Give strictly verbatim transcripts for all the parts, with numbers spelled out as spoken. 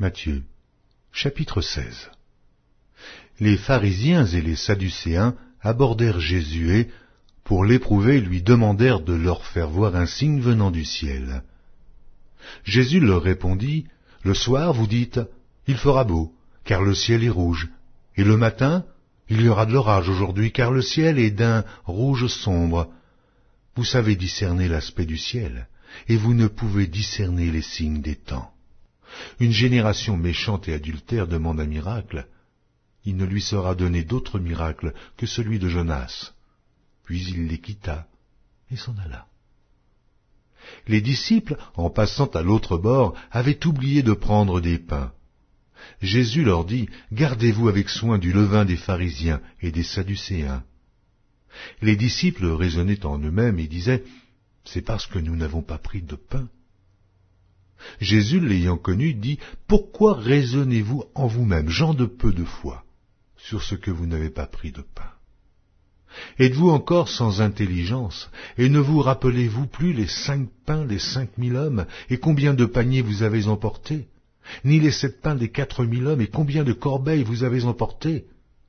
Matthieu, chapitre seize. Les pharisiens et les sadducéens abordèrent Jésus et, pour l'éprouver, lui demandèrent de leur faire voir un signe venant du ciel. Jésus leur répondit, « Le soir, vous dites, il fera beau, car le ciel est rouge, et le matin, il y aura de l'orage aujourd'hui, car le ciel est d'un rouge sombre. Vous savez discerner l'aspect du ciel, et vous ne pouvez discerner les signes des temps. Une génération méchante et adultère demande un miracle. Il ne lui sera donné d'autre miracle que celui de Jonas. » Puis il les quitta et s'en alla. Les disciples, en passant à l'autre bord, avaient oublié de prendre des pains. Jésus leur dit, « Gardez-vous avec soin du levain des pharisiens et des sadducéens. » Les disciples raisonnaient en eux-mêmes et disaient, « C'est parce que nous n'avons pas pris de pain. » Jésus, l'ayant connu, dit, « Pourquoi raisonnez-vous en vous-même, gens de peu de foi, sur ce que vous n'avez pas pris de pain? Êtes-vous encore sans intelligence, et ne vous rappelez-vous plus les cinq pains des cinq mille hommes, et combien de paniers vous avez emportés? Ni les sept pains des quatre mille hommes, et combien de corbeilles vous avez emportés?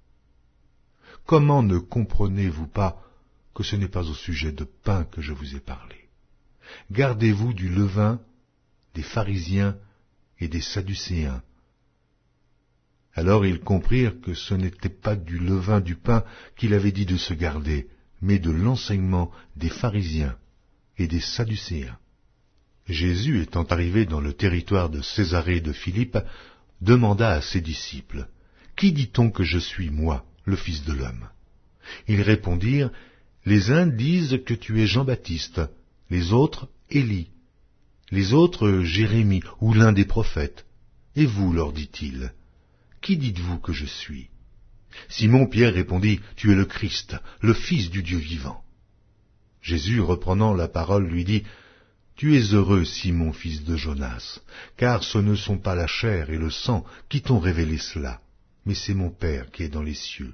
Comment ne comprenez-vous pas que ce n'est pas au sujet de pain que je vous ai parlé? Gardez-vous du levain des pharisiens et des sadducéens. » Alors ils comprirent que ce n'était pas du levain du pain qu'il avait dit de se garder, mais de l'enseignement des pharisiens et des sadducéens. Jésus, étant arrivé dans le territoire de Césarée de Philippe, demanda à ses disciples, « Qui dit-on que je suis, moi, le Fils de l'homme » Ils répondirent, « Les uns disent que tu es Jean-Baptiste, les autres Élie, les autres Jérémie ou l'un des prophètes. Et vous, leur dit-il, qui dites-vous que je suis » Simon-Pierre répondit, « Tu es le Christ, le Fils du Dieu vivant. » Jésus, reprenant la parole, lui dit, « Tu es heureux, Simon, fils de Jonas, car ce ne sont pas la chair et le sang qui t'ont révélé cela, mais c'est mon Père qui est dans les cieux.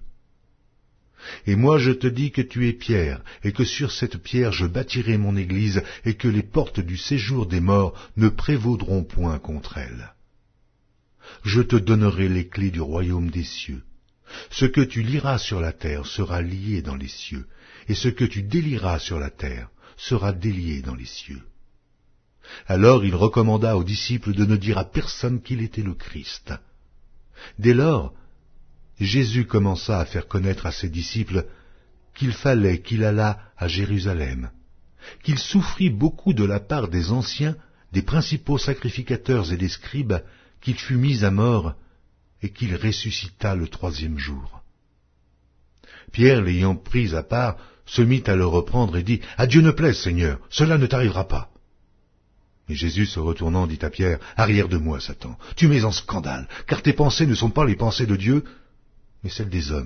Et moi je te dis que tu es Pierre, et que sur cette pierre je bâtirai mon église, et que les portes du séjour des morts ne prévaudront point contre elle. Je te donnerai les clés du royaume des cieux. Ce que tu liras sur la terre sera lié dans les cieux, et ce que tu délieras sur la terre sera délié dans les cieux. » Alors il recommanda aux disciples de ne dire à personne qu'il était le Christ. Dès lors, Jésus commença à faire connaître à ses disciples qu'il fallait qu'il allât à Jérusalem, qu'il souffrit beaucoup de la part des anciens, des principaux sacrificateurs et des scribes, qu'il fut mis à mort et qu'il ressuscita le troisième jour. Pierre, l'ayant pris à part, se mit à le reprendre et dit, « À Dieu ne plaise, Seigneur, cela ne t'arrivera pas. » Mais Jésus, se retournant, dit à Pierre, « Arrière de moi, Satan, tu mets en scandale, car tes pensées ne sont pas les pensées de Dieu, mais celles des hommes. »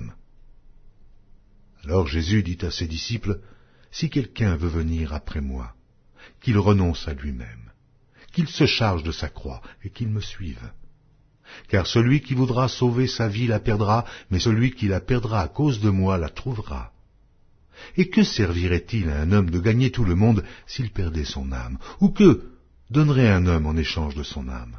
Alors Jésus dit à ses disciples, « Si quelqu'un veut venir après moi, qu'il renonce à lui-même, qu'il se charge de sa croix et qu'il me suive. Car celui qui voudra sauver sa vie la perdra, mais celui qui la perdra à cause de moi la trouvera. Et que servirait-il à un homme de gagner tout le monde s'il perdait son âme? Ou que donnerait un homme en échange de son âme?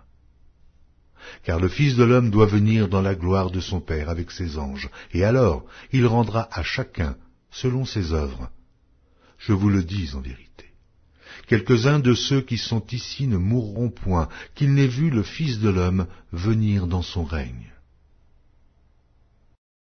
Car le Fils de l'homme doit venir dans la gloire de son Père avec ses anges, et alors il rendra à chacun selon ses œuvres. Je vous le dis en vérité. Quelques-uns de ceux qui sont ici ne mourront point, qu'ils n'aient vu le Fils de l'homme venir dans son règne.